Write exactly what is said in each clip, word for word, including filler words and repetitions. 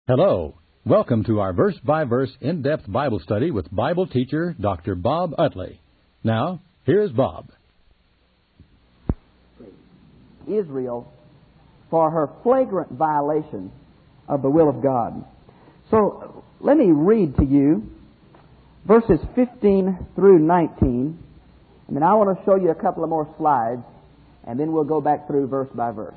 Hello. Welcome to our verse-by-verse in-depth Bible study with Bible teacher Doctor Bob Utley. Now, here's Bob. Israel for her flagrant violation of the will of God. So, let me read to you verses fifteen through nineteen, and then I want to show you a couple of more slides, and then we'll go back through verse by verse.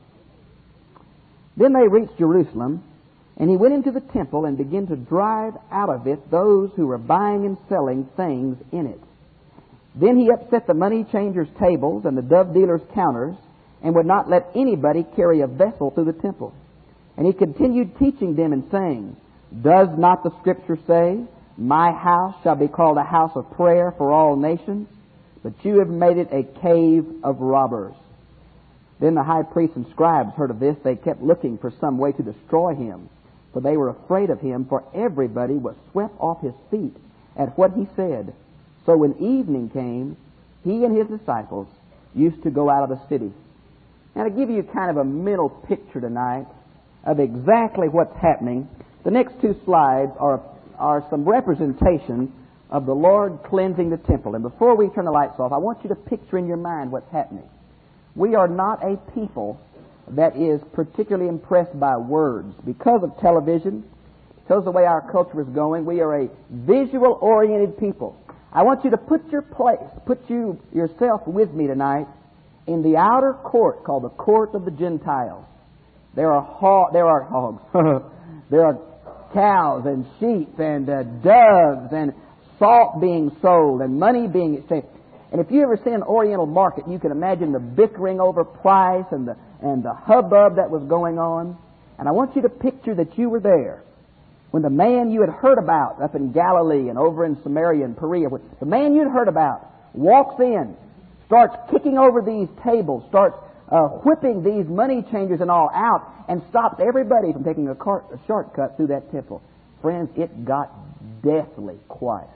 Then they reached Jerusalem, and he went into the temple and began to drive out of it those who were buying and selling things in it. Then he upset the money changers' tables and the dove dealers' counters, and would not let anybody carry a vessel through the temple. And he continued teaching them and saying, Does not the Scripture say, My house shall be called a house of prayer for all nations? But you have made it a cave of robbers. Then the high priests and scribes heard of this. They kept looking for some way to destroy him, for they were afraid of him, for everybody was swept off his feet at what he said. So when evening came, he and his disciples used to go out of the city. Now, to give you kind of a mental picture tonight of exactly what's happening, the next two slides are, are some representation of the Lord cleansing the temple. And before we turn the lights off, I want you to picture in your mind what's happening. We are not a people that is particularly impressed by words. Because of television, because of the way our culture is going, we are a visual-oriented people. I want you to put your place, put you yourself with me tonight in the outer court called the court of the Gentiles. There are ho- there are hogs, there are cows and sheep and uh, doves and salt being sold and money being exchanged. And if you ever see an Oriental market, you can imagine the bickering over price and the and the hubbub that was going on. And I want you to picture that you were there when the man you had heard about up in Galilee and over in Samaria and Perea, the man you'd heard about walks in, starts kicking over these tables, starts uh, whipping these money changers and all out, and stops everybody from taking a, cart, a shortcut through that temple. Friends, it got deathly quiet.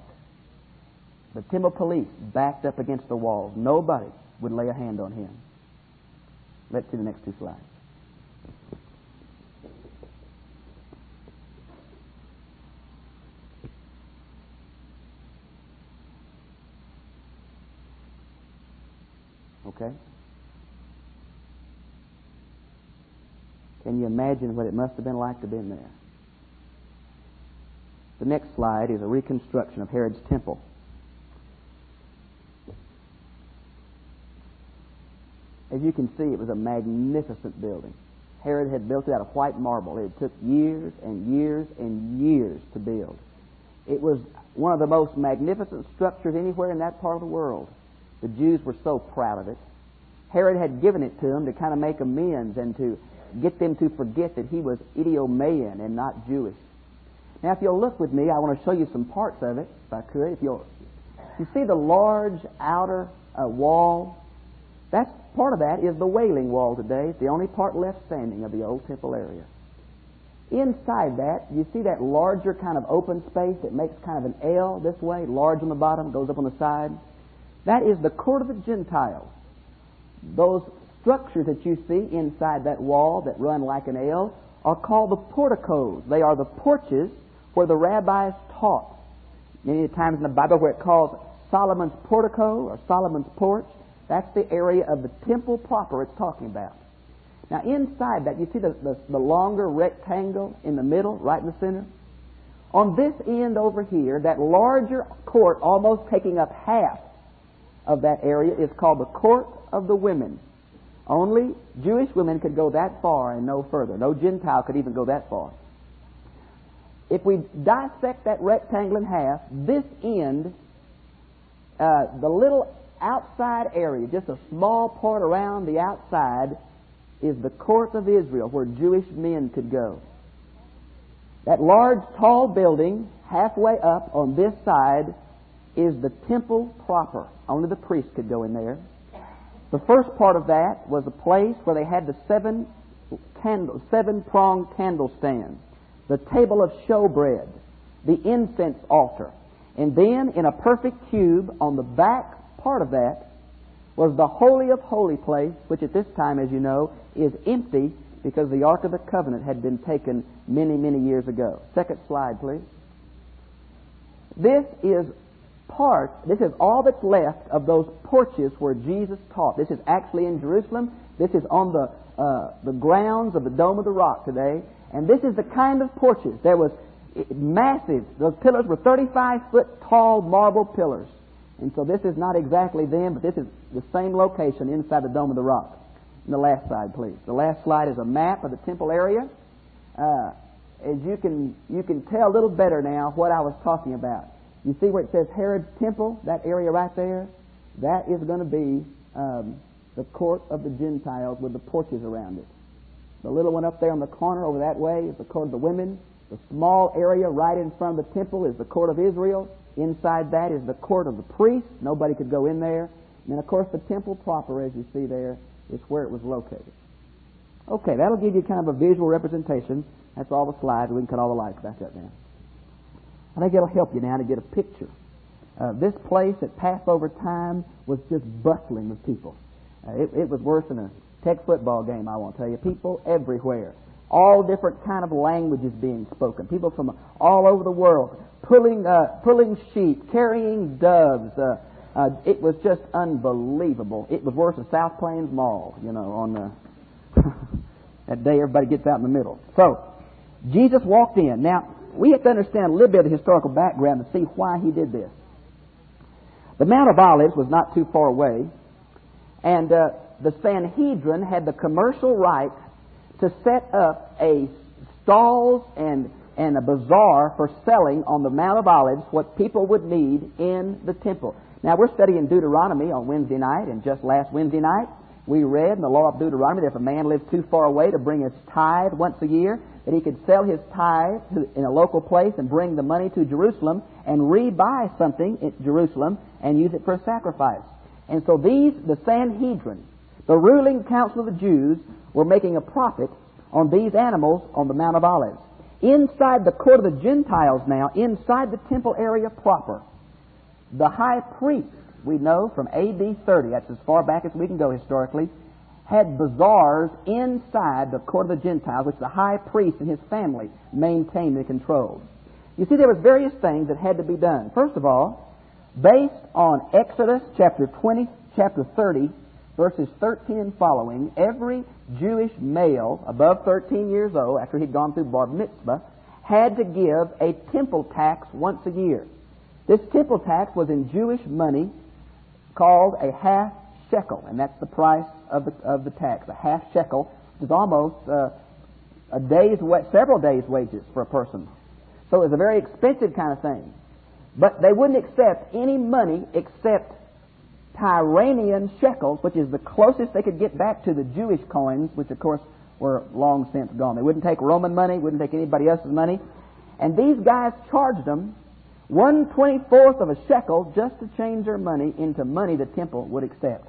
The temple police backed up against the walls. Nobody would lay a hand on him. Let's see the next two slides. Okay? Can you imagine what it must have been like to have been there? The next slide is a reconstruction of Herod's temple. As you can see, it was a magnificent building. Herod had built it out of white marble. It took years and years and years to build. It was one of the most magnificent structures anywhere in that part of the world. The Jews were so proud of it. Herod had given it to them to kind of make amends and to get them to forget that he was Idumean and not Jewish. Now, if you'll look with me, I want to show you some parts of it, if I could. If you'll, you see the large outer uh, wall? That's part of that is the Wailing Wall today. It's the only part left standing of the old temple area. Inside that, you see that larger kind of open space that makes kind of an L this way, large on the bottom, goes up on the side. That is the court of the Gentiles. Those structures that you see inside that wall that run like an L are called the porticos. They are the porches where the rabbis taught. Many times in the Bible where it calls Solomon's portico or Solomon's porch, that's the area of the temple proper it's talking about. Now inside that, you see the, the, the longer rectangle in the middle, right in the center? On this end over here, that larger court almost taking up half of that area is called the court of the women. Only Jewish women could go that far and no further. No Gentile could even go that far. If we dissect that rectangle in half, this end, uh, the little outside area, just a small part around the outside, is the court of Israel where Jewish men could go. That large, tall building halfway up on this side is the temple proper. Only the priest could go in there. The first part of that was a place where they had the seven candle, seven-pronged candlestand, the table of showbread, the incense altar, and then in a perfect cube on the back part of that was the Holy of Holy place, which at this time, as you know, is empty because the Ark of the Covenant had been taken many, many years ago. Second slide, please. This is part, this is all that's left of those porches where Jesus taught. This is actually in Jerusalem. This is on the uh, the grounds of the Dome of the Rock today. And this is the kind of porches. There was massive, those pillars were thirty-five foot tall marble pillars. And so this is not exactly them, but this is the same location inside the Dome of the Rock. And the last slide, please. The last slide is a map of the temple area. Uh, as you can you can tell a little better now what I was talking about. You see where it says Herod's Temple, that area right there? That is going to be um, the court of the Gentiles with the porches around it. The little one up there on the corner over that way is the court of the women. The small area right in front of the temple is the court of Israel. Inside that is the court of the priests. Nobody could go in there. And then, of course, the temple proper, as you see there, is where it was located. Okay, that'll give you kind of a visual representation. That's all the slides. We can cut all the lights back up now. I think it'll help you now to get a picture. Uh, this place at Passover time was just bustling with people. Uh, it, it was worse than a Tech football game, I won't tell you. People everywhere. All different kind of languages being spoken. People from all over the world. Pulling uh, pulling sheep, carrying doves. Uh, uh, it was just unbelievable. It was worse than South Plains Mall, you know, on the that day everybody gets out in the middle. So, Jesus walked in. Now, we have to understand a little bit of the historical background to see why he did this. The Mount of Olives was not too far away, and uh, the Sanhedrin had the commercial right to set up a stalls and, and a bazaar for selling on the Mount of Olives what people would need in the temple. Now, we're studying Deuteronomy on Wednesday night, and just last Wednesday night, we read in the law of Deuteronomy that if a man lived too far away to bring his tithe once a year, that he could sell his tithe to, in a local place and bring the money to Jerusalem and rebuy something at Jerusalem and use it for a sacrifice. And so these, the Sanhedrin, the ruling council of the Jews, were making a profit on these animals on the Mount of Olives. Inside the court of the Gentiles now, inside the temple area proper, the high priest, we know from A D thirty, that's as far back as we can go historically, had bazaars inside the court of the Gentiles, which the high priest and his family maintained and controlled. You see, there was various things that had to be done. First of all, based on Exodus chapter twenty, chapter thirty, verses thirteen and following, every Jewish male above thirteen years old, after he'd gone through bar mitzvah, had to give a temple tax once a year. This temple tax was in Jewish money called a half shekel, and that's the price of the of the tax. A half shekel, which is almost uh, a day's several days' wages for a person. So it was a very expensive kind of thing. But they wouldn't accept any money except Tyranian shekels, which is the closest they could get back to the Jewish coins, which of course were long since gone. They wouldn't take Roman money, wouldn't take anybody else's money. And these guys charged them one twenty-fourth of a shekel just to change their money into money the temple would accept.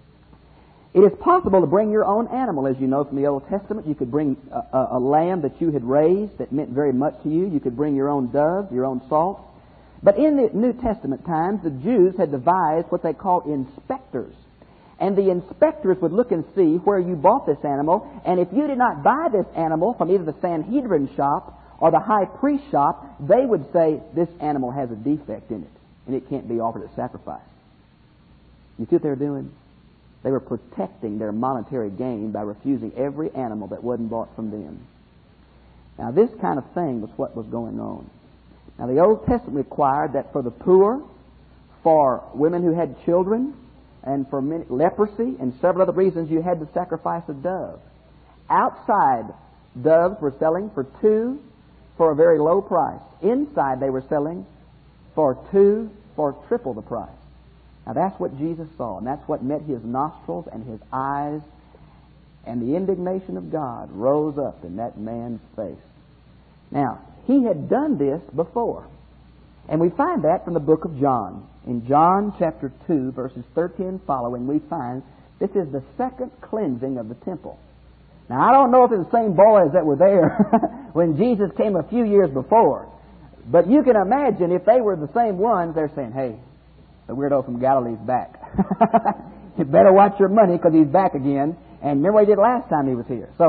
It is possible to bring your own animal, as you know from the Old Testament. You could bring a, a, a lamb that you had raised that meant very much to you. You could bring your own doves, your own salt. But in the New Testament times, the Jews had devised what they call inspectors. And the inspectors would look and see where you bought this animal. And if you did not buy this animal from either the Sanhedrin shop or the high priest shop, they would say, this animal has a defect in it, and it can't be offered as sacrifice. You see what they were doing? They were protecting their monetary gain by refusing every animal that wasn't bought from them. Now, this kind of thing was what was going on. Now, the Old Testament required that for the poor, for women who had children, and for many, leprosy, and several other reasons, you had to sacrifice a dove. Outside, doves were selling for two for a very low price. Inside, they were selling for two for triple the price. Now, that's what Jesus saw, and that's what met his nostrils and his eyes, and the indignation of God rose up in that man's face. Now, he had done this before, and we find that from the book of John. In John chapter two, verses thirteen and following, we find this is the second cleansing of the temple. Now, I don't know if it's the same boys that were there when Jesus came a few years before, but you can imagine if they were the same ones, they're saying, hey, the weirdo from Galilee's back. You better watch your money because he's back again. And remember what he did last time he was here. So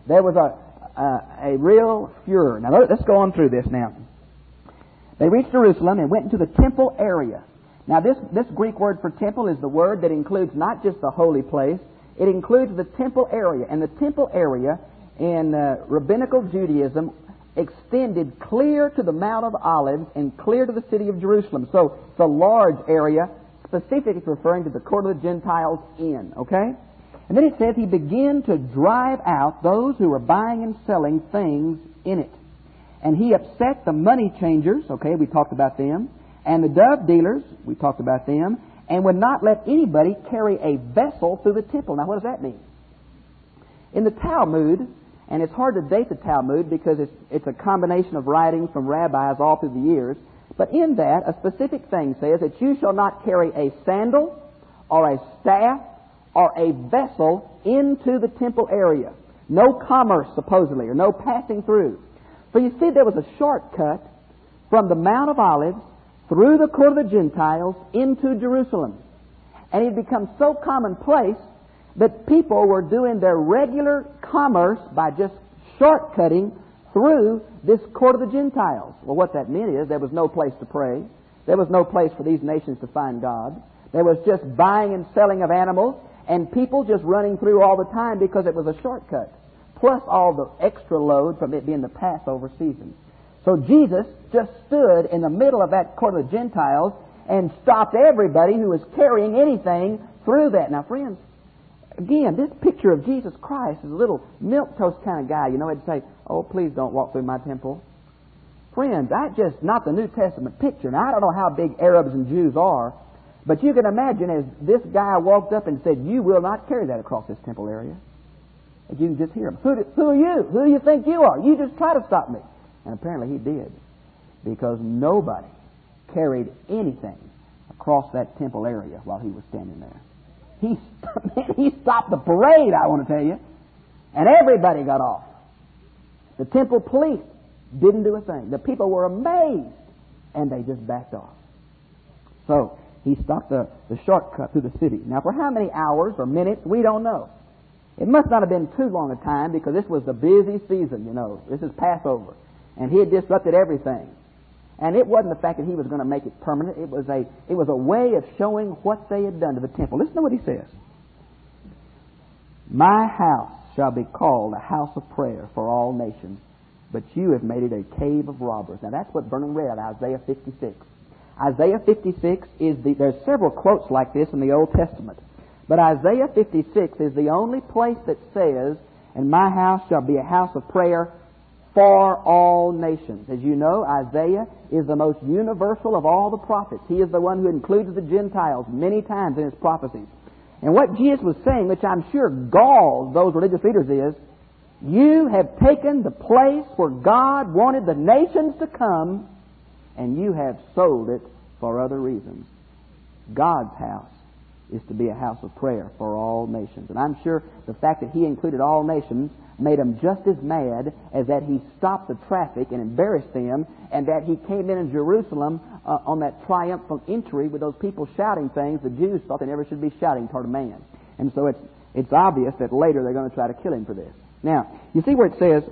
there was a, a, a real furor. Now, let's go on through this now. They reached Jerusalem and went into the temple area. Now, this, this Greek word for temple is the word that includes not just the holy place, it includes the temple area. And the temple area in uh, rabbinical Judaism extended clear to the Mount of Olives and clear to the city of Jerusalem. So it's a large area, specifically referring to the court of the Gentiles in, okay? And then it says he began to drive out those who were buying and selling things in it. And he upset the money changers, okay, we talked about them, and the dove dealers, we talked about them, and would not let anybody carry a vessel through the temple. Now, what does that mean? In the Talmud, and it's hard to date the Talmud because it's, it's a combination of writings from rabbis all through the years, but in that, a specific thing says that you shall not carry a sandal or a staff or a vessel into the temple area. No commerce, supposedly, or no passing through. So you see, there was a shortcut from the Mount of Olives through the court of the Gentiles into Jerusalem. And it had become so commonplace that people were doing their regular commerce by just shortcutting through this court of the Gentiles. Well, what that meant is there was no place to pray. There was no place for these nations to find God. There was just buying and selling of animals and people just running through all the time because it was a shortcut, plus all the extra load from it being the Passover season. So Jesus just stood in the middle of that court of the Gentiles and stopped everybody who was carrying anything through that. Now, friends, again, this picture of Jesus Christ is a little milquetoast kind of guy. You know, he'd say, oh, please don't walk through my temple. Friends, I just, not the New Testament picture. Now, I don't know how big Arabs and Jews are, but you can imagine as this guy walked up and said, you will not carry that across this temple area. And you can just hear him. Who, do, who are you? Who do you think you are? You just try to stop me. And apparently he did, because nobody carried anything across that temple area while he was standing there. He, he stopped the parade, I want to tell you, and everybody got off. The temple police didn't do a thing. The people were amazed, and they just backed off. So he stopped the, the shortcut through the city. Now, for how many hours or minutes, we don't know. It must not have been too long a time, because this was the busy season, you know. This is Passover. And he had disrupted everything. And it wasn't the fact that he was going to make it permanent. It was a it was a way of showing what they had done to the temple. Listen to what he says. My house shall be called a house of prayer for all nations, but you have made it a cave of robbers. Now that's what Vernon read out of Isaiah fifty-six. Isaiah fifty-six is the, there's several quotes like this in the Old Testament. But Isaiah fifty-six is the only place that says, and my house shall be a house of prayer for all nations. As you know, Isaiah is the most universal of all the prophets. He is the one who includes the Gentiles many times in his prophecies. And what Jesus was saying, which I'm sure galls those religious leaders, is, you have taken the place where God wanted the nations to come, and you have sold it for other reasons. God's house is to be a house of prayer for all nations. And I'm sure the fact that he included all nations made them just as mad as that he stopped the traffic and embarrassed them, and that he came in in Jerusalem uh, on that triumphal entry with those people shouting things the Jews thought they never should be shouting toward a man. And so it's it's obvious that later they're going to try to kill him for this. Now, you see where it says,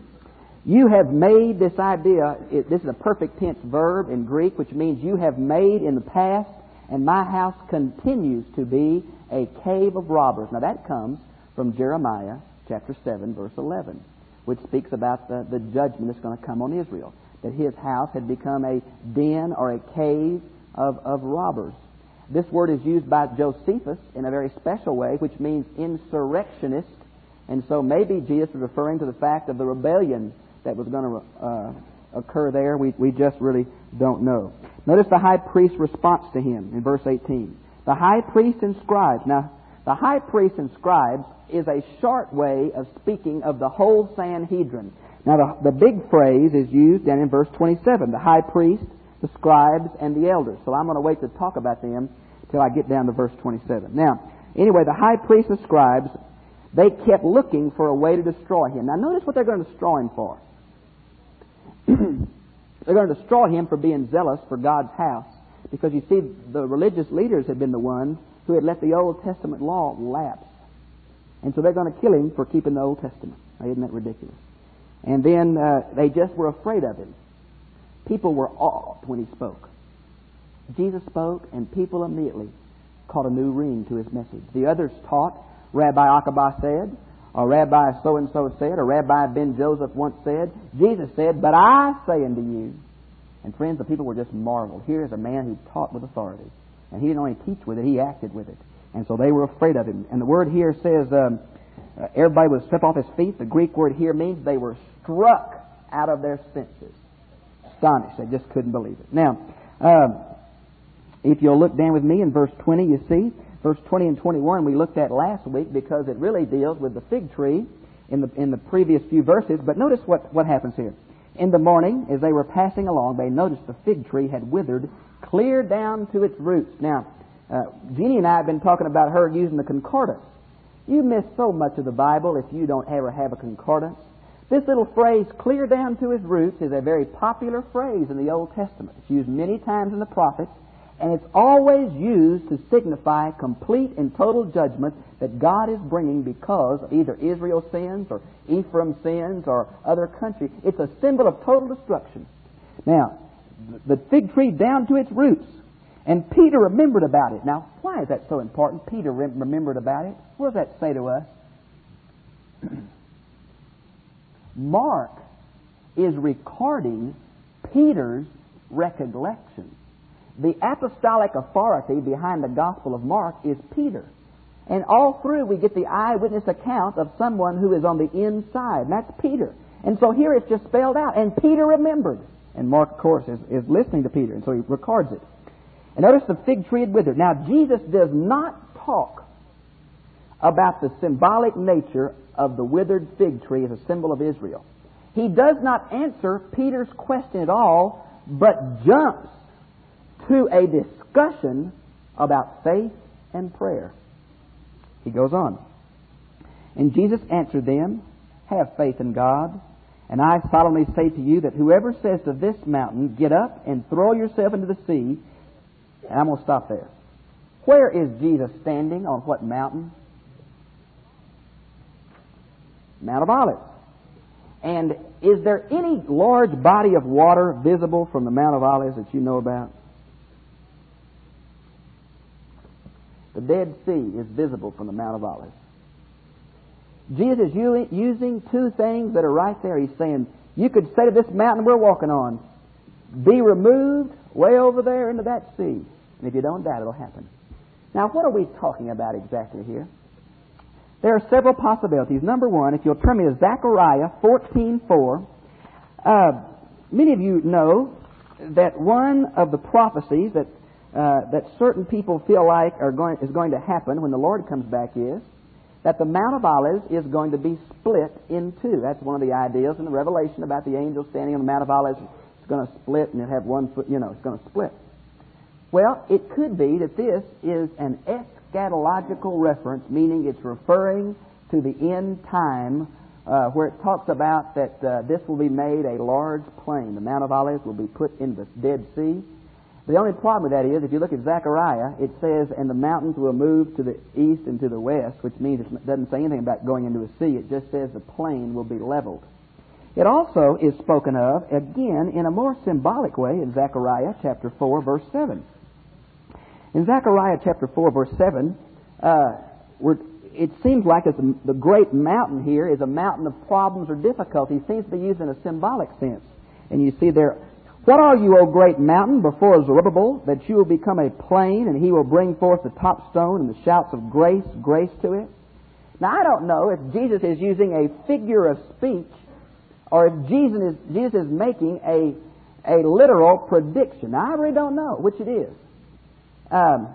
you have made this idea, it, this is a perfect tense verb in Greek, which means you have made in the past, and my house continues to be a cave of robbers. Now that comes from Jeremiah chapter seven, verse eleven, which speaks about the, the judgment that's going to come on Israel, that his house had become a den or a cave of, of robbers. This word is used by Josephus in a very special way, which means insurrectionist, and so maybe Jesus was referring to the fact of the rebellion that was going to uh, occur there. We, we just really don't know. Notice the high priest's response to him in verse eighteen. The high priest and scribes. Now, the high priest and scribes is a short way of speaking of the whole Sanhedrin. Now, the, the big phrase is used down in verse twenty-seven. The high priest, the scribes, and the elders. So I'm going to wait to talk about them till I get down to verse twenty-seven. Now, anyway, the high priest and scribes, they kept looking for a way to destroy him. Now, notice what they're going to destroy him for. They're going to destroy him for being zealous for God's house. Because you see, the religious leaders had been the ones who had let the Old Testament law lapse. And so they're going to kill him for keeping the Old Testament. Isn't that ridiculous? And then uh, they just were afraid of him. People were awed when he spoke. Jesus spoke, and people immediately caught a new ring to his message. The others taught, Rabbi Akiba said, or Rabbi so-and-so said, or Rabbi Ben Joseph once said. Jesus said, but I say unto you. And friends, the people were just marveled. Here is a man who taught with authority. And he didn't only teach with it, he acted with it. And so they were afraid of him. And the word here says, um, uh, everybody was swept off his feet. The Greek word here means they were struck out of their senses. Astonished. They just couldn't believe it. Now, um, if you'll look down with me in verse twenty, you see, verse twenty and twenty-one we looked at last week because it really deals with the fig tree in the in the previous few verses. But notice what, what happens here. In the morning, as they were passing along, they noticed the fig tree had withered clear down to its roots. Now, uh, Jeannie and I have been talking about her using the concordance. You miss so much of the Bible if you don't ever have a concordance. This little phrase, clear down to its roots, is a very popular phrase in the Old Testament. It's used many times in the prophets, and it's always used to signify complete and total judgment that God is bringing because of either Israel's sins or Ephraim's sins or other country. It's a symbol of total destruction. Now, the fig tree down to its roots. And Peter remembered about it. Now, why is that so important? Peter remembered about it. What does that say to us? Mark is recording Peter's recollection. The apostolic authority behind the Gospel of Mark is Peter. And all through we get the eyewitness account of someone who is on the inside. And that's Peter. And so here it's just spelled out. And Peter remembered. And Mark, of course, is, is listening to Peter. And so he records it. And notice the fig tree had withered. Now, Jesus does not talk about the symbolic nature of the withered fig tree as a symbol of Israel. He does not answer Peter's question at all, but jumps to a discussion about faith and prayer. He goes on. And Jesus answered them, have faith in God. And I solemnly say to you that whoever says to this mountain, get up and throw yourself into the sea, and I'm going to stop there. Where is Jesus standing? On what mountain? Mount of Olives. And is there any large body of water visible from the Mount of Olives that you know about? The Dead Sea is visible from the Mount of Olives. Jesus is using two things that are right there. He's saying, you could say to this mountain we're walking on, be removed way over there into that sea. And if you don't doubt, it'll happen. Now, what are we talking about exactly here? There are several possibilities. Number one, if you'll turn me to Zechariah fourteen four, uh, many of you know that one of the prophecies that uh, that certain people feel like are going is going to happen when the Lord comes back is that the Mount of Olives is going to be split in two. That's one of the ideas in the Revelation about the angel standing on the Mount of Olives. It's going to split and it'll have one foot, you know, it's going to split. Well, it could be that this is an eschatological reference, meaning it's referring to the end time uh, where it talks about that uh, this will be made a large plain. The Mount of Olives will be put in the Dead Sea. The only problem with that is, if you look at Zechariah, it says, and the mountains will move to the east and to the west, which means it doesn't say anything about going into a sea. It just says the plain will be leveled. It also is spoken of, again, in a more symbolic way in Zechariah chapter four, verse seven. In Zechariah chapter four, verse seven, uh, we're, it seems like it's a, the great mountain here is a mountain of problems or difficulties. It seems to be used in a symbolic sense. And you see there, what are you, O great mountain, before Zerubbabel, that you will become a plain, and he will bring forth the top stone and the shouts of grace, grace to it? Now, I don't know if Jesus is using a figure of speech or if Jesus is, Jesus is making a, a literal prediction. Now, I really don't know which it is. Um,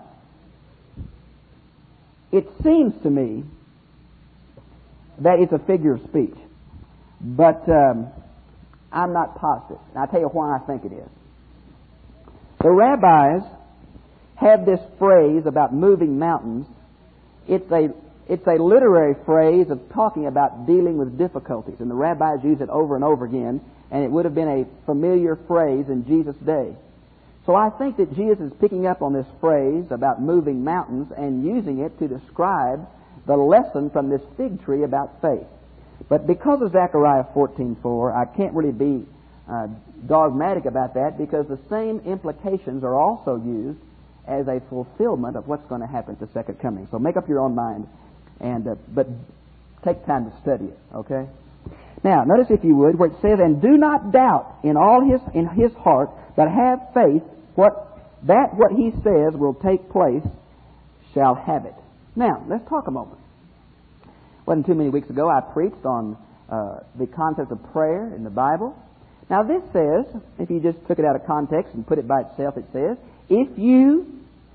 it seems to me that it's a figure of speech, but um, I'm not positive. And I'll tell you why I think it is. The rabbis have this phrase about moving mountains. It's a it's a literary phrase of talking about dealing with difficulties, and the rabbis use it over and over again, and it would have been a familiar phrase in Jesus' day. So I think that Jesus is picking up on this phrase about moving mountains and using it to describe the lesson from this fig tree about faith. But because of Zechariah fourteen four, I can't really be uh, dogmatic about that, because the same implications are also used as a fulfillment of what's going to happen at the second coming. So make up your own mind, and uh, but take time to study it, okay? Now, notice, if you would, where it says, "And do not doubt in all his in his heart, but have faith what that what he says will take place shall have it." Now, let's talk a moment. Wasn't too many weeks ago I preached on uh, the concept of prayer in the Bible. Now, this says, if you just took it out of context and put it by itself, it says, if you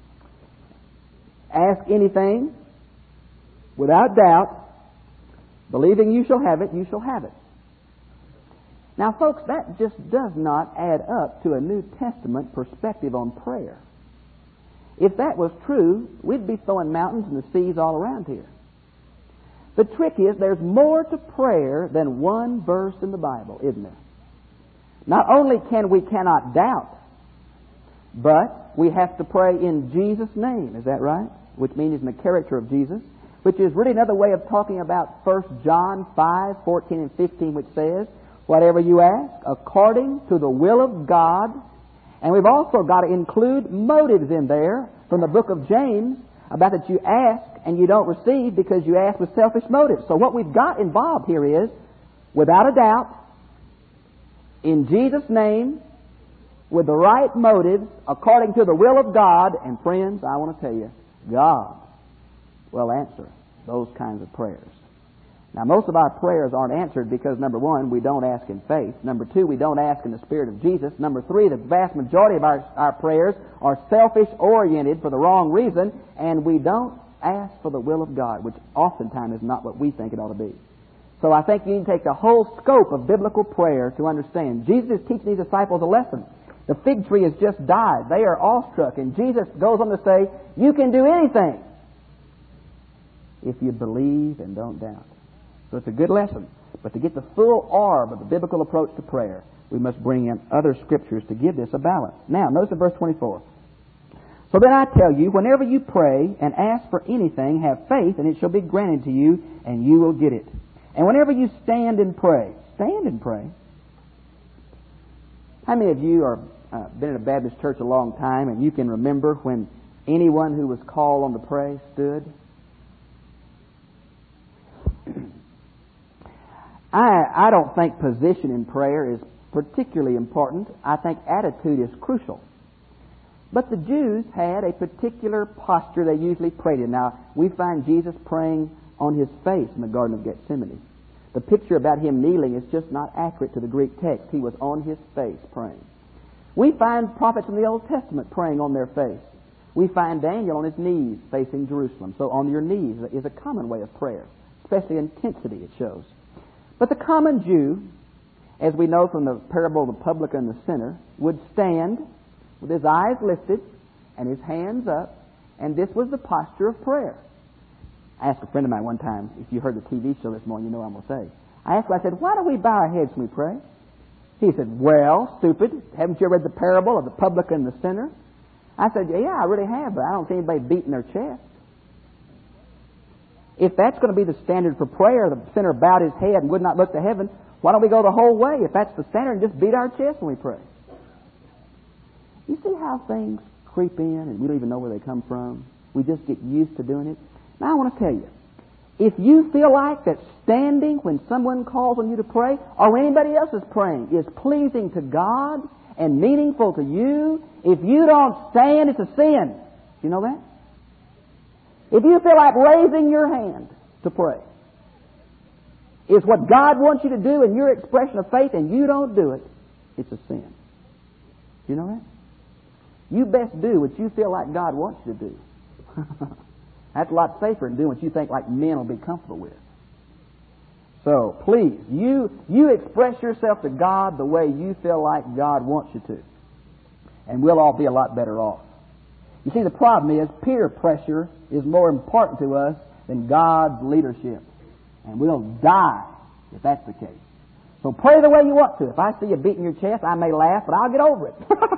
ask anything without doubt, believing you shall have it, you shall have it. Now, folks, that just does not add up to a New Testament perspective on prayer. If that was true, we'd be throwing mountains and the seas all around here. The trick is, there's more to prayer than one verse in the Bible, isn't there? Not only can we cannot doubt, but we have to pray in Jesus' name. Is that right? Which means in the character of Jesus. Which is really another way of talking about First John five fourteen and fifteen, which says, whatever you ask, according to the will of God. And we've also got to include motives in there from the book of James, about that you ask and you don't receive because you ask with selfish motives. So what we've got involved here is, without a doubt, in Jesus' name, with the right motives, according to the will of God. And friends, I want to tell you, God will answer those kinds of prayers. Now, most of our prayers aren't answered because, number one, we don't ask in faith. Number two, we don't ask in the Spirit of Jesus. Number three, the vast majority of our, our prayers are selfish-oriented for the wrong reason, and we don't ask for the will of God, which oftentimes is not what we think it ought to be. So I think you need to take the whole scope of biblical prayer to understand. Jesus is teaching these disciples a lesson. The fig tree has just died. They are awestruck, and Jesus goes on to say, you can do anything if you believe and don't doubt. So it's a good lesson. But to get the full orb of the biblical approach to prayer, we must bring in other scriptures to give this a balance. Now, notice in verse twenty-four. So then I tell you, whenever you pray and ask for anything, have faith, and it shall be granted to you, and you will get it. And whenever you stand and pray, stand and pray. How many of you are uh, been in a Baptist church a long time, and you can remember when anyone who was called on to pray stood? I, I don't think position in prayer is particularly important. I think attitude is crucial. But the Jews had a particular posture they usually prayed in. Now, we find Jesus praying on his face in the Garden of Gethsemane. The picture about him kneeling is just not accurate to the Greek text. He was on his face praying. We find prophets in the Old Testament praying on their face. We find Daniel on his knees facing Jerusalem. So on your knees is a common way of prayer, especially intensity it shows. But the common Jew, as we know from the parable of the publican and the sinner, would stand with his eyes lifted and his hands up, and this was the posture of prayer. I asked a friend of mine one time, if you heard the T V show this morning, you know what I'm going to say. I asked him, I said, why do we bow our heads when we pray? He said, well, stupid, haven't you ever read the parable of the publican and the sinner? I said, yeah, I really have, but I don't see anybody beating their chest. If that's going to be the standard for prayer, the sinner bowed his head and would not look to heaven, why don't we go the whole way? If that's the standard, and just beat our chest when we pray. You see how things creep in and we don't even know where they come from? We just get used to doing it. Now I want to tell you, if you feel like that standing when someone calls on you to pray, or when anybody else is praying, is pleasing to God and meaningful to you, if you don't stand, it's a sin. Do you know that? If you feel like raising your hand to pray is what God wants you to do in your expression of faith, and you don't do it, it's a sin. Do you know that? You best do what you feel like God wants you to do. That's a lot safer than doing what you think like men will be comfortable with. So, please, you, you express yourself to God the way you feel like God wants you to. And we'll all be a lot better off. You see, the problem is peer pressure is more important to us than God's leadership. And we'll die if that's the case. So pray the way you want to. If I see you beating your chest, I may laugh, but I'll get over it.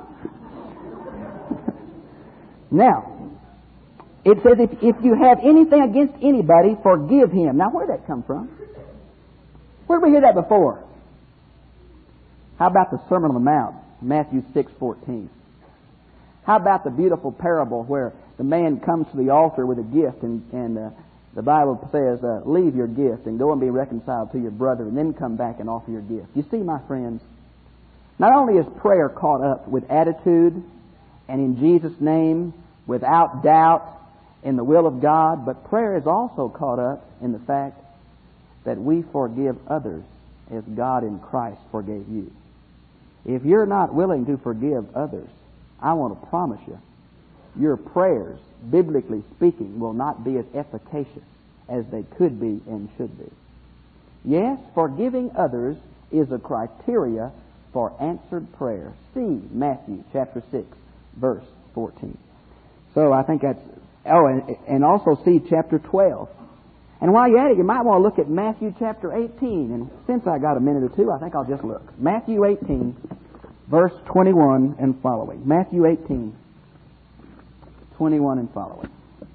Now, it says if, if you have anything against anybody, forgive him. Now, where did that come from? Where did we hear that before? How about the Sermon on the Mount, Matthew six fourteen? How about the beautiful parable where the man comes to the altar with a gift and, and uh, the Bible says, uh, leave your gift and go and be reconciled to your brother and then come back and offer your gift. You see, my friends, not only is prayer caught up with attitude and in Jesus' name, without doubt, in the will of God, but prayer is also caught up in the fact that we forgive others as God in Christ forgave you. If you're not willing to forgive others, I want to promise you, your prayers, biblically speaking, will not be as efficacious as they could be and should be. Yes, forgiving others is a criteria for answered prayer. See Matthew chapter six, verse fourteen. So I think that's, oh, and, and also see chapter twelve. And while you're at it, you might want to look at Matthew chapter eighteen. And since I got a minute or two, I think I'll just look. Matthew eighteen, verse twenty-one and following. Matthew eighteen, twenty-one and following.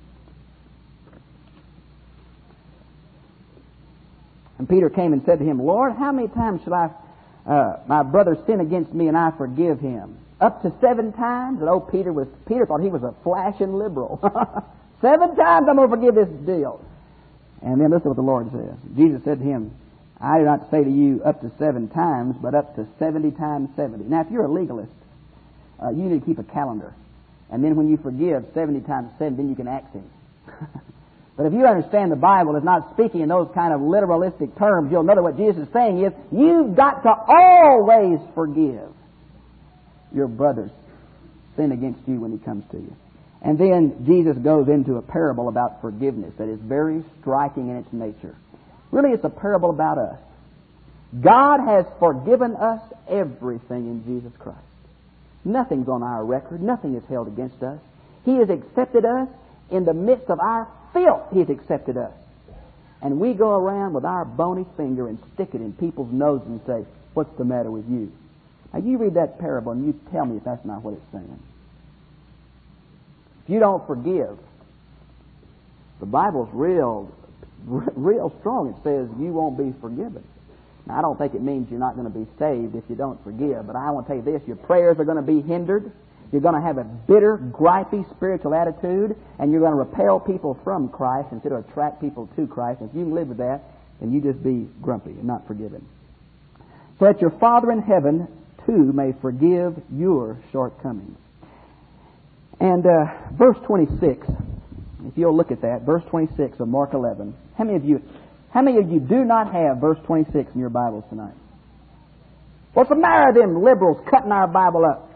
And Peter came and said to him, Lord, how many times shall I, uh, my brother sin against me and I forgive him? Up to seven times? And oh, Peter was, Peter thought he was a flashing liberal. Seven times I'm going to forgive this deal. And then listen to what the Lord says. Jesus said to him, I do not say to you up to seven times, but up to seventy times seventy. Now, if you're a legalist, uh, you need to keep a calendar. And then when you forgive seventy times seven, then you can axe him. But if you understand the Bible is not speaking in those kind of literalistic terms, you'll know that what Jesus is saying is, you've got to always forgive your brother's sin against you when he comes to you. And then Jesus goes into a parable about forgiveness that is very striking in its nature. Really, it's a parable about us. God has forgiven us everything in Jesus Christ. Nothing's on our record. Nothing is held against us. He has accepted us in the midst of our filth. He has accepted us. And we go around with our bony finger and stick it in people's noses and say, what's the matter with you? Now, you read that parable and you tell me if that's not what it's saying. If you don't forgive, the Bible's real, real strong. It says you won't be forgiven. Now, I don't think it means you're not going to be saved if you don't forgive, but I want to tell you this, your prayers are going to be hindered. You're going to have a bitter, gripey spiritual attitude, and you're going to repel people from Christ instead of attract people to Christ. If you can live with that, then you just be grumpy and not forgiven. So that your Father in heaven, too, may forgive your shortcomings. And uh, verse twenty-six, if you'll look at that, verse twenty-six of Mark eleven. How many of you, how many of you do not have verse twenty-six in your Bibles tonight? What's the matter with them liberals cutting our Bible up?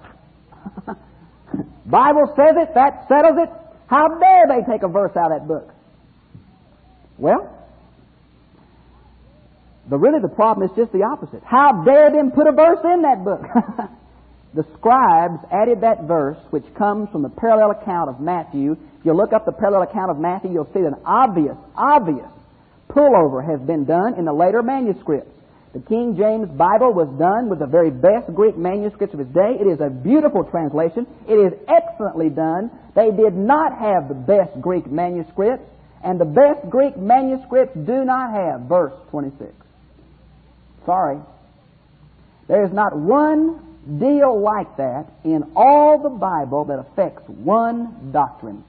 Bible says it, that settles it. How dare they take a verse out of that book? Well, the really the problem is just the opposite. How dare them put a verse in that book? The scribes added that verse, which comes from the parallel account of Matthew. If you look up the parallel account of Matthew, you'll see that an obvious, obvious pullover has been done in the later manuscripts. The King James Bible was done with the very best Greek manuscripts of its day. It is a beautiful translation. It is excellently done. They did not have the best Greek manuscripts, and the best Greek manuscripts do not have verse twenty-six. Sorry. There is not one deal like that in all the Bible that affects one doctrine.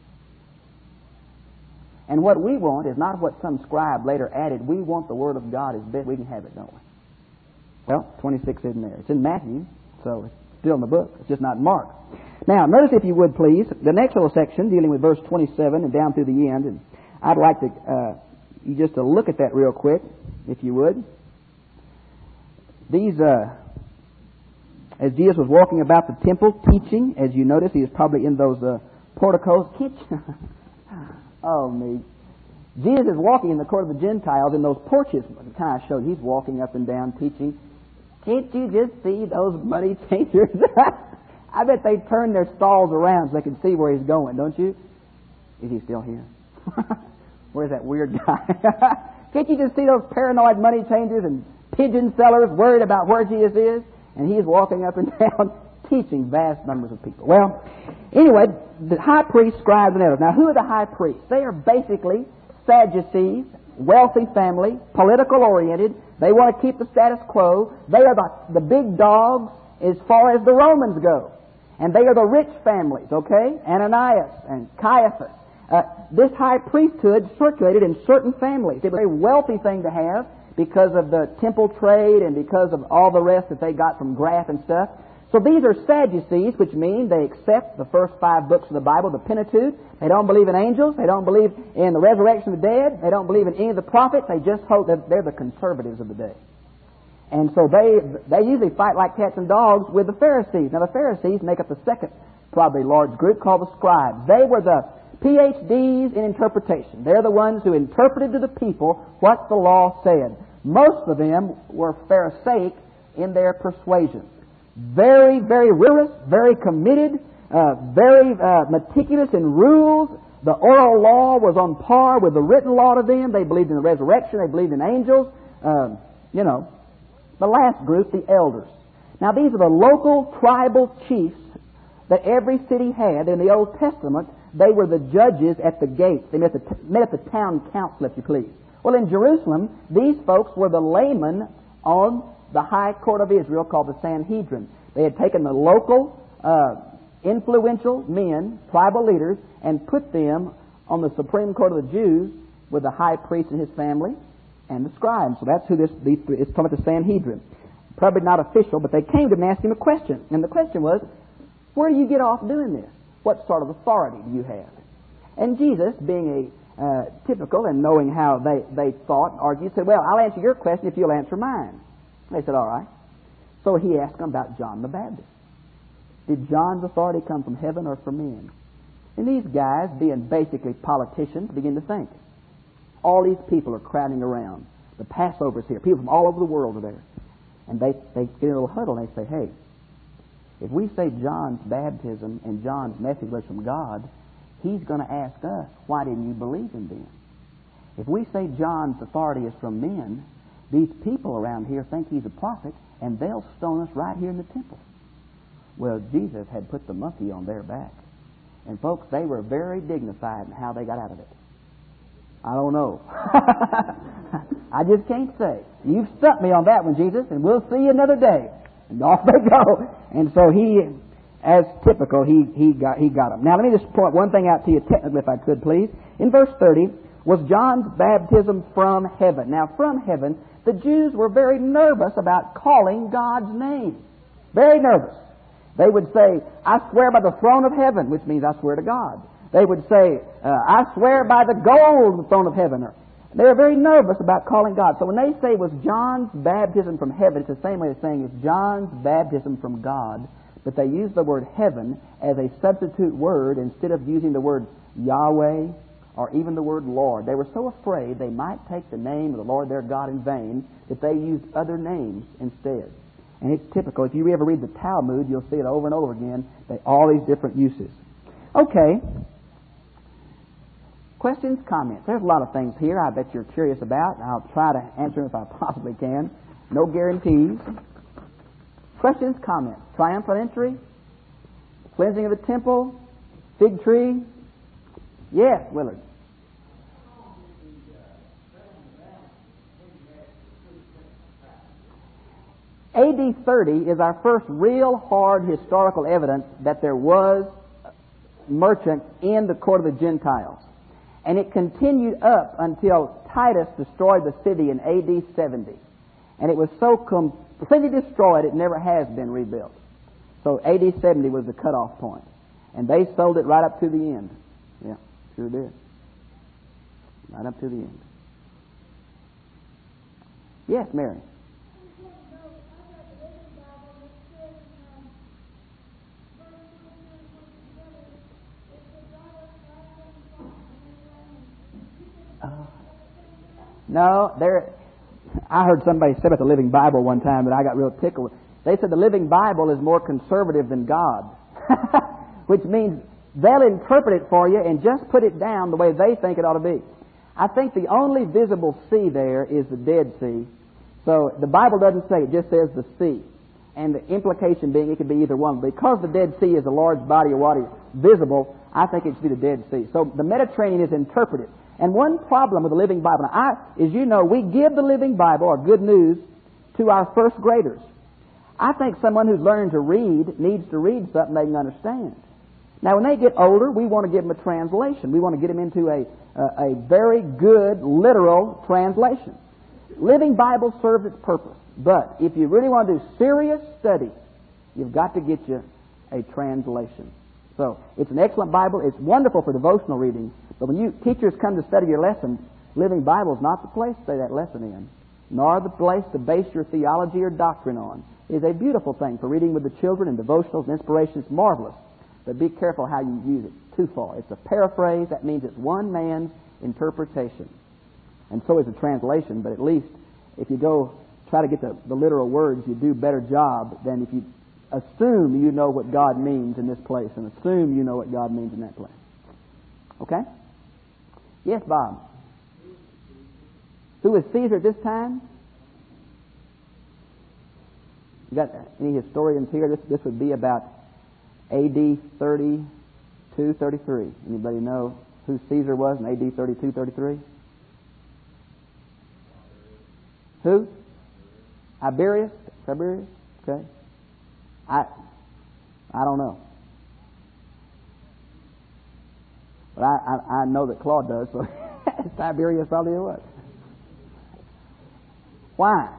And what we want is not what some scribe later added. We want the Word of God as best we can have it, don't we? Well, twenty-six isn't there. It's in Matthew, so it's still in the book. It's just not in Mark. Now, notice, if you would, please, the next little section dealing with verse twenty-seven and down through the end. And I'd like to uh, you just to look at that real quick, if you would. These, uh, as Jesus was walking about the temple teaching, as you notice, he was probably in those uh, porticos. Oh, me. Jesus is walking in the court of the Gentiles in those porches. It kind of showed he's walking up and down teaching. Can't you just see those money changers? I bet they turned their stalls around so they could see where he's going, don't you? Is he still here? Where's that weird guy? Can't you just see those paranoid money changers and pigeon sellers worried about where Jesus is? And he's walking up and down teaching vast numbers of people. Well, anyway, the high priests, scribes, and others. Now, who are the high priests? They are basically Sadducees, wealthy family, political oriented. They want to keep the status quo. They are the, the big dogs as far as the Romans go. And they are the rich families, okay? Ananias and Caiaphas. Uh, this high priesthood circulated in certain families. It was a very wealthy thing to have because of the temple trade and because of all the rest that they got from graft and stuff. So these are Sadducees, which mean they accept the first five books of the Bible, the Pentateuch. They don't believe in angels. They don't believe in the resurrection of the dead. They don't believe in any of the prophets. They just hope that they're the conservatives of the day. And so they they usually fight like cats and dogs with the Pharisees. Now the Pharisees make up the second probably large group called the scribes. They were the P H Ds in interpretation. They're the ones who interpreted to the people what the law said. Most of them were Pharisaic in their persuasion. Very, very rigorous, very committed, uh, very uh, meticulous in rules. The oral law was on par with the written law to them. They believed in the resurrection. They believed in angels. Uh, you know, the last group, the elders. Now, these are the local tribal chiefs that every city had. In the Old Testament, they were the judges at the gates. They met, the, met at the town council, if you please. Well, in Jerusalem, these folks were the laymen on the high court of Israel called the Sanhedrin. They had taken the local uh, influential men, tribal leaders, and put them on the Supreme Court of the Jews with the high priest and his family and the scribes. So that's who this, these three, it's called the Sanhedrin. Probably not official, but they came to him and asked him a question. And the question was, where do you get off doing this? What sort of authority do you have? And Jesus, being a uh, typical and knowing how they, they thought, argued, said, well, I'll answer your question if you'll answer mine. They said, all right. So he asked them about John the Baptist. Did John's authority come from heaven or from men? And these guys, being basically politicians, begin to think. All these people are crowding around. The Passover's here. People from all over the world are there. And they, they get in a little huddle and they say, hey, if we say John's baptism and John's message was from God, he's going to ask us, why didn't you believe him then? If we say John's authority is from men, these people around here think he's a prophet, and they'll stone us right here in the temple. Well, Jesus had put the monkey on their back. And folks, they were very dignified in how they got out of it. I don't know. I just can't say. You've stumped me on that one, Jesus, and we'll see you another day. And off they go. And so he, as typical, he, he got he got them. Now let me just point one thing out to you technically, if I could, please. In verse thirty, was John's baptism from heaven? Now, from heaven, the Jews were very nervous about calling God's name. Very nervous. They would say, I swear by the throne of heaven, which means I swear to God. They would say, uh, I swear by the gold of the throne of heaven. They were very nervous about calling God. So when they say it was John's baptism from heaven, it's the same way of saying it's John's baptism from God, but they use the word heaven as a substitute word instead of using the word Yahweh or even the word Lord. They were so afraid they might take the name of the Lord their God in vain that they used other names instead. And it's typical. If you ever read the Talmud, you'll see it over and over again, they, all these different uses. Okay. Questions, comments? There's a lot of things here I bet you're curious about. I'll try to answer them if I possibly can. No guarantees. Questions, comments? Triumphant entry? Cleansing of the temple? Fig tree? Yes, Willard. A D thirty is our first real hard historical evidence that there was merchants in the court of the Gentiles. And it continued up until Titus destroyed the city in A D seventy. And it was so completely destroyed it never has been rebuilt. So A D seventy was the cutoff point. And they sold it right up to the end. Yeah, sure did. Right up to the end. Yes, Mary. Uh, no, there. I heard somebody say about the Living Bible one time that I got real tickled. They said the Living Bible is more conservative than God, which means they'll interpret it for you and just put it down the way they think it ought to be. I think the only visible sea there is the Dead Sea. So the Bible doesn't say, it just says the sea. And the implication being it could be either one. Because the Dead Sea is a large body of water visible, I think it should be the Dead Sea. So the Mediterranean is interpreted. And one problem with the Living Bible, now I, as you know, we give the Living Bible, or Good News, to our first graders. I think someone who's learning to read needs to read something they can understand. Now, when they get older, we want to give them a translation. We want to get them into a, a, a very good, literal translation. Living Bible serves its purpose. But if you really want to do serious study, you've got to get you a translation. So, it's an excellent Bible. It's wonderful for devotional reading. But when you teachers come to study your lesson, Living Bible is not the place to study that lesson in, nor the place to base your theology or doctrine on. It is a beautiful thing for reading with the children and devotionals and inspiration. It's marvelous. But be careful how you use it too far. It's a paraphrase. That means it's one man's interpretation. And so is a translation, but at least if you go try to get the, the literal words, you do a better job than if you assume you know what God means in this place and assume you know what God means in that place. Okay? Yes, Bob. Who was Caesar at this time? You got any historians here? This this would be about A D thirty-two, thirty-three. Anybody know who Caesar was in A D thirty-two, thirty-three? Who? Tiberius? Tiberius? Okay. I I don't know. But I, I, I know that Claude does, so Tiberius probably it was. Why?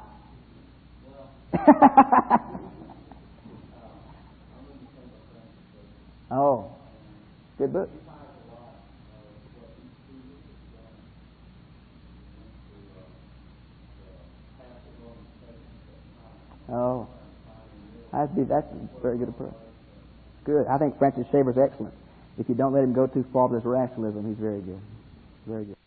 Oh, good book. Oh, that's that's a very good approach. Good. I think Francis Schaeffer's excellent. If you don't let him go too far with his rationalism, he's very good. Very good.